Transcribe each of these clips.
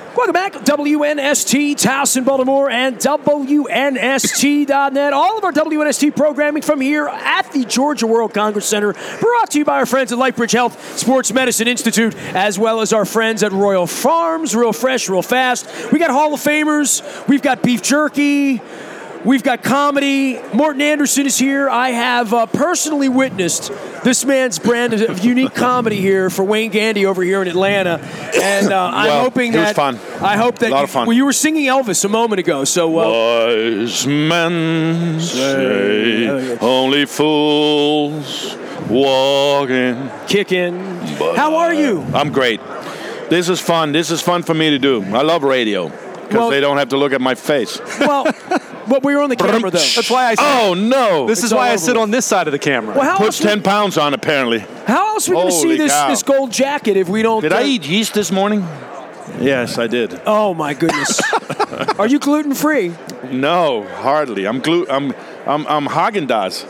Welcome back. WNST, Towson, Baltimore, and WNST.net. All of our WNST programming from here at the Georgia World Congress Center, brought to you by our friends at Lightbridge Health Sports Medicine Institute, as well as our friends at Royal Farms, real fresh, real fast. We got Hall of Famers. We've got beef jerky. We've got comedy. Morton Anderson is here. I have personally witnessed this man's brand of unique comedy here for Wayne Gandy over here in Atlanta. And I'm hoping that... It was fun. I hope that... A lot of fun. Well, you were singing Elvis a moment ago, so... Wise men say only fools walk in. Kicking. How are you? I'm great. This is fun. This is fun for me to do. I love radio because they don't have to look at my face. Well... But we were on the camera, though. That's why I sit. Oh, no. This is why I sit on this side of the camera. Well, how Puts 10 pounds on, apparently. How else are we going to see this gold jacket if we don't... Did I eat yeast this morning? Yes, I did. Oh, my goodness. Are you gluten-free? No, hardly. I'm Haagen-Dazs.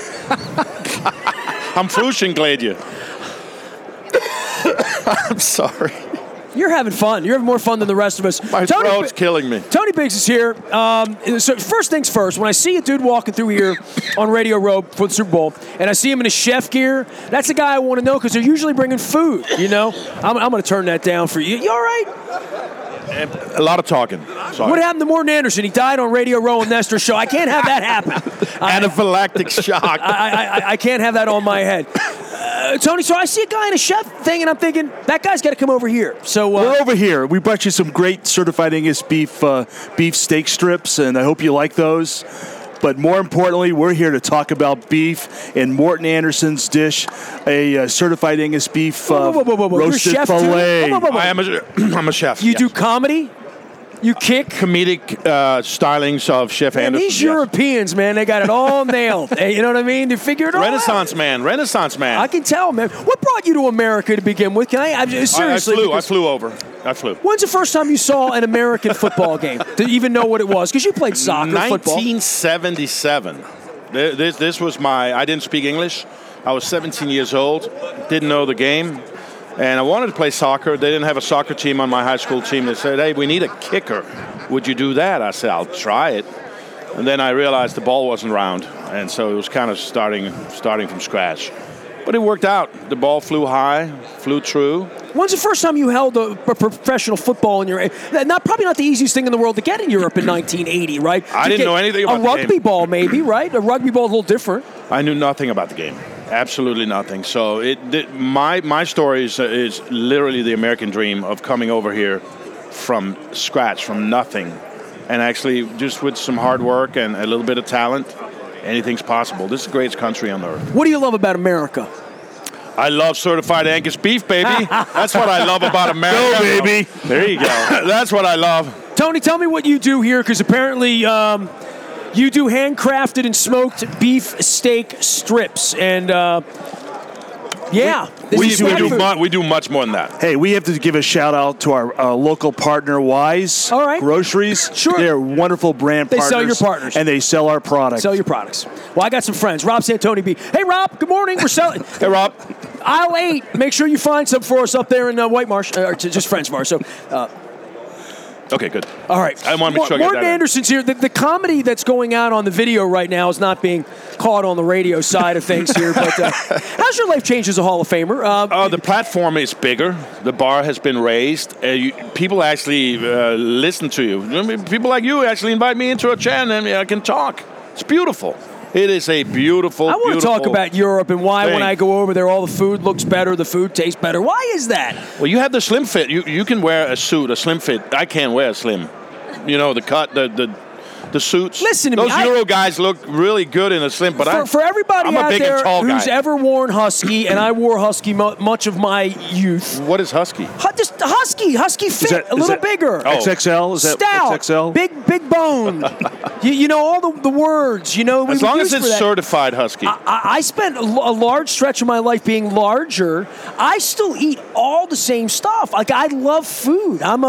I'm Fluschengladier. I'm sorry. You're having fun. You're having more fun than the rest of us. My throat's killing me. Tony Biggs is here. So first things first, when I see a dude walking through here on Radio Row for the Super Bowl, and I see him in his chef gear, that's a guy I want to know because they're usually bringing food, you know? I'm going to turn that down for you. You all right? A lot of talking. Sorry. What happened to Morton Anderson? He died on Radio Row and Nestor's show. I can't have that happen. Anaphylactic shock. I can't have that on my head. Tony, so I see a guy in a chef thing, and I'm thinking, that guy's got to come over here. So we're over here. We brought you some great certified Angus beef steak strips, and I hope you like those. But more importantly, we're here to talk about beef and Morton Anderson's dish, a certified Angus beef roasted filet. I'm a chef. You do comedy? You kick? Comedic stylings of Chef Anderson. These Europeans, man, they got it all nailed. You know what I mean? They figured it all out. Renaissance man. I can tell, man. What brought you to America to begin with? Seriously. I flew over. When's the first time you saw an American football game to even know what it was? Because you played soccer, football. 1977. This was I didn't speak English. I was 17 years old. Didn't know the game. And I wanted to play soccer. They didn't have a soccer team on my high school team. They said, hey, we need a kicker. Would you do that? I said, I'll try it. And then I realized the ball wasn't round. And so it was kind of starting from scratch. But it worked out. The ball flew high, flew true. When's the first time you held a professional football in your... Probably not the easiest thing in the world to get in Europe in 1980, right? I didn't know anything about the game. A rugby ball, maybe, right? A rugby ball is a little different. I knew nothing about the game. Absolutely nothing. So my story is literally the American dream of coming over here from scratch, from nothing. And actually, just with some hard work and a little bit of talent, anything's possible. This is the greatest country on earth. What do you love about America? I love certified Angus beef, baby. That's what I love about America. Go, baby. There you go. That's what I love. Tony, tell me what you do here, because apparently... you do handcrafted and smoked beef steak strips, and we do much more than that. Hey, we have to give a shout out to our local partner, Wise Groceries. Sure, they're wonderful brand partners. They sell your partners, and they sell our products. Sell your products. Well, I got some friends. Rob Santoni B. Hey, Rob. Good morning. We're selling. Hey, Rob. Aisle 8. Make sure you find some for us up there in White Marsh, or just friends of ours. So. Okay, good. All right. I want to make sure I get Morton Anderson's here. The comedy that's going out on the video right now is not being caught on the radio side of things here. But how's your life changed as a Hall of Famer? The platform is bigger. The bar has been raised. People actually listen to you. I mean, people like you actually invite me into a chair and I can talk. It's beautiful. It is a beautiful, I want to talk about Europe and why when I go over there, all the food looks better, the food tastes better. Why is that? Well, you have the slim fit. You can wear a suit, a slim fit. I can't wear a slim. You know, the cut, the suits. Listen to me. Those Euro guys look really good in a slim, but for everybody I'm a out big there and tall who's guy. ever worn Husky, and I wore Husky much of my youth. What is Husky? Just Husky fit, a little bigger. XXL? Is that stout, XXL? big bone. you know all the words. You know, as long as it's certified Husky. I spent a large stretch of my life being larger. I still eat all the same stuff. Like I love food.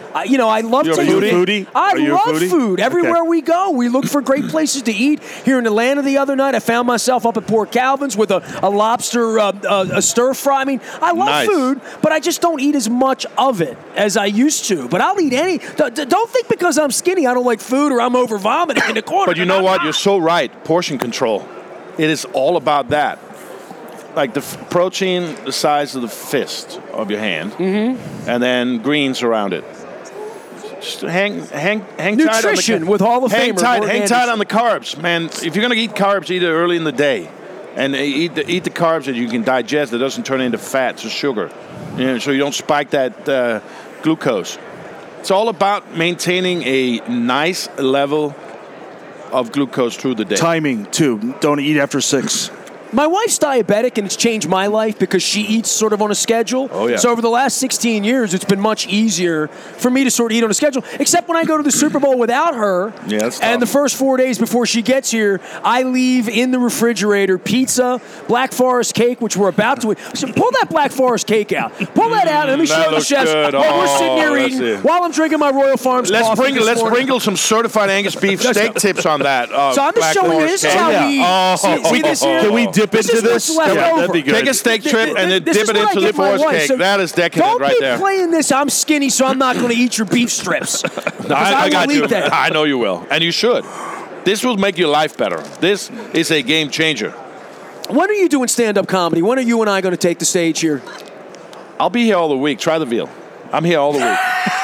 I love You're a taking foodie? I Are you a love foodie? food. Everywhere Okay. we go, we look for great places to eat. Here in Atlanta the other night, I found myself up at Port Calvin's with a lobster a stir fry. I mean, I love Nice. food, but I just don't eat as much of it as I used to. But I'll eat any. Don't think because I'm skinny I don't like food or I'm over vomiting in the corner. But you know what? You're so right. Portion control. It is all about that. Like the protein the size of the fist of your hand, and then greens around it. Just hang tight Nutrition on the, with Hall of hang Famer tight, Morgan hang tight Anderson. on the carbs, man. If you're gonna eat carbs, eat it early in the day, and eat the carbs that you can digest that doesn't turn into fats or sugar, so you don't spike that glucose. It's all about maintaining a nice level of glucose through the day. Timing, too. Don't eat after 6. My wife's diabetic, and it's changed my life because she eats sort of on a schedule. Oh, yeah. So over the last 16 years, it's been much easier for me to sort of eat on a schedule, except when I go to the Super Bowl without her. Yeah, that's tough. And the first 4 days before she gets here, I leave in the refrigerator pizza, Black Forest cake, which we're about to eat. So pull that Black Forest cake out. Pull that out, and let me that show the looks chefs good. what we're Oh, sitting here that's eating it. while I'm drinking my Royal Farms Let's coffee this morning. sprinkle some certified Angus beef steak tips on that. So I'm just Black showing you, Forest this is cake. how we eat. Oh. See this here? Can we dip This into is what's this? left Yeah, over. that'd be good. Take a steak trip and then This dip is it what I into give the my Forest wife. cake. So That is decadent don't right be there. playing this. I'm skinny, so I'm not going to eat your beef strips. I got will you. eat that. I know you will, and you should. This will make your life better. This is a game changer. When are you doing stand-up comedy? When are you and I going to take the stage here? I'll be here all the week. Try the veal. I'm here all the week.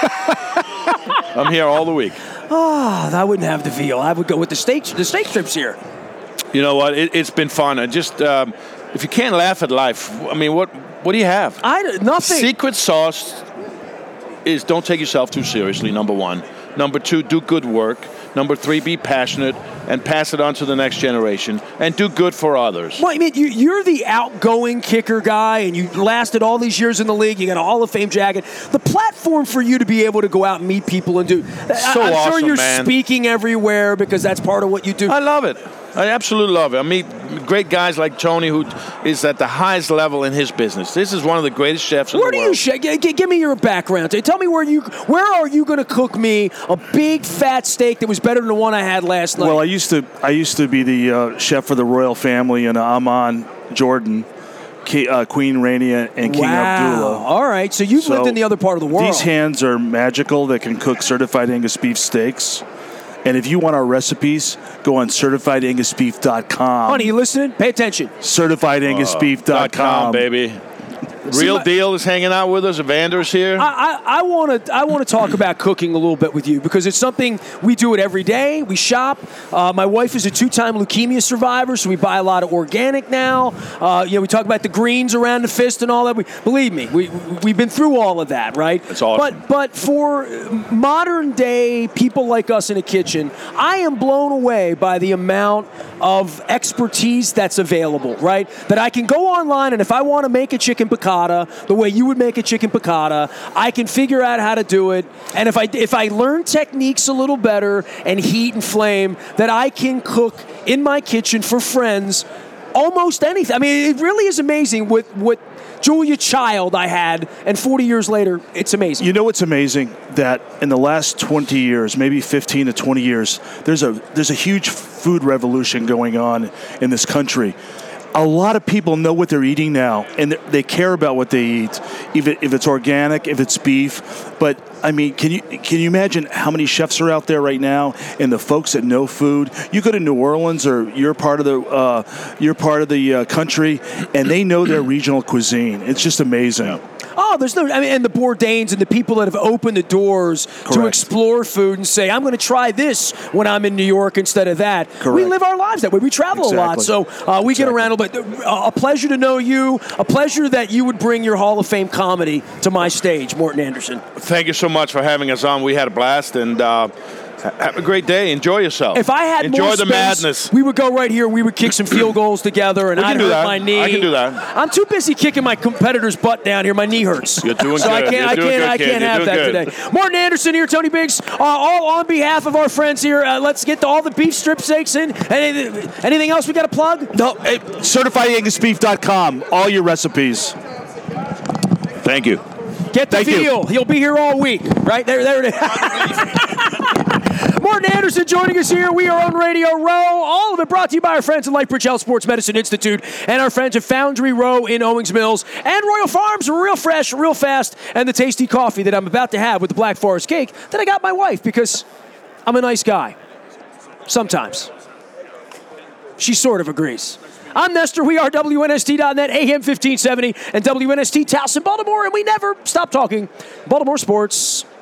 I'm here all the week. Oh, I wouldn't have the veal. I would go with the steak strips here. You know what? It's been fun. I just if you can't laugh at life, I mean, what do you have? Nothing. Secret sauce is don't take yourself too seriously, number one. Number two, do good work. Number three, be passionate and pass it on to the next generation. And do good for others. Well, I mean, you're the outgoing kicker guy, and you lasted all these years in the league. You got a Hall of Fame jacket. The platform for you to be able to go out and meet people and do. I'm sure awesome, you're man. speaking everywhere because that's part of what you do. I love it. I absolutely love it. I meet great guys like Tony, who is at the highest level in his business. This is one of the greatest chefs in Where the do world. you chef? Give me your background. Tell me where are you going to cook me a big fat steak that was better than the one I had last night? Well, I used to be the chef for the royal family in Amman, Jordan, Queen Rania and King Abdullah. All right, so you've lived in the other part of the world. These hands are magical that can cook certified Angus beef steaks. And if you want our recipes, go on CertifiedAngusBeef.com. Honey, you listening? Pay attention. CertifiedAngusBeef.com. baby. Real Deal is hanging out with us. Evander's here. I want to talk about cooking a little bit with you because it's something we do it every day. We shop. My wife is a 2-time leukemia survivor, so we buy a lot of organic now. We talk about the greens around the fist and all that. Believe me, we've been through all of that, right? It's awesome. But for modern day people like us in a kitchen, I am blown away by the amount of expertise that's available, right? That I can go online and if I want to make a chicken piccata the way you would make a chicken piccata, I can figure out how to do it. And if I learn techniques a little better and heat and flame, that I can cook in my kitchen for friends almost anything. I mean, it really is amazing what Julia Child I had, and 40 years later, it's amazing. You know what's amazing? That in the last 20 years, maybe 15 to 20 years, there's a huge food revolution going on in this country. A lot of people know what they're eating now, and they care about what they eat, if it's organic, if it's beef. But I mean, can you imagine how many chefs are out there right now, and the folks that know food? You go to New Orleans, or you're part of the country, and they know their regional cuisine. It's just amazing. Oh, and the Bourdains and the people that have opened the doors to Correct. explore food and say, I'm going to try this when I'm in New York instead of that. We Correct. live our lives that way. We travel a lot. Exactly. So we get around a little bit. A pleasure to know you. A pleasure that you would bring your Hall of Fame comedy to my stage, Morton Anderson. Thank you so much for having us on. We had a blast, and have a great day. Enjoy yourself. If I had Enjoy more the space, madness. we would go right here. We would kick some field goals together, and We can I'd do hurt that. my knee. I can do that. I'm too busy kicking my competitor's butt down here. My knee hurts. You're doing so good. I can't. You're I doing can't. good, I kid. can't You're have doing that good. today. Morton Anderson here, Tony Biggs. All on behalf of our friends here. Let's get all the beef strip steaks in. Anything else we got to plug? No, CertifiedAngusBeef.com. All your recipes. Thank you. Get the Thank you. feel. He'll be here all week. Right? There it is. Morton Anderson joining us here. We are on Radio Row. All of it brought to you by our friends at Lightbridge Health Sports Medicine Institute and our friends at Foundry Row in Owings Mills and Royal Farms, real fresh, real fast, and the tasty coffee that I'm about to have with the Black Forest cake that I got my wife because I'm a nice guy. Sometimes. She sort of agrees. I'm Nestor. We are WNST.net, AM 1570, and WNST Towson, Baltimore, and we never stop talking Baltimore sports.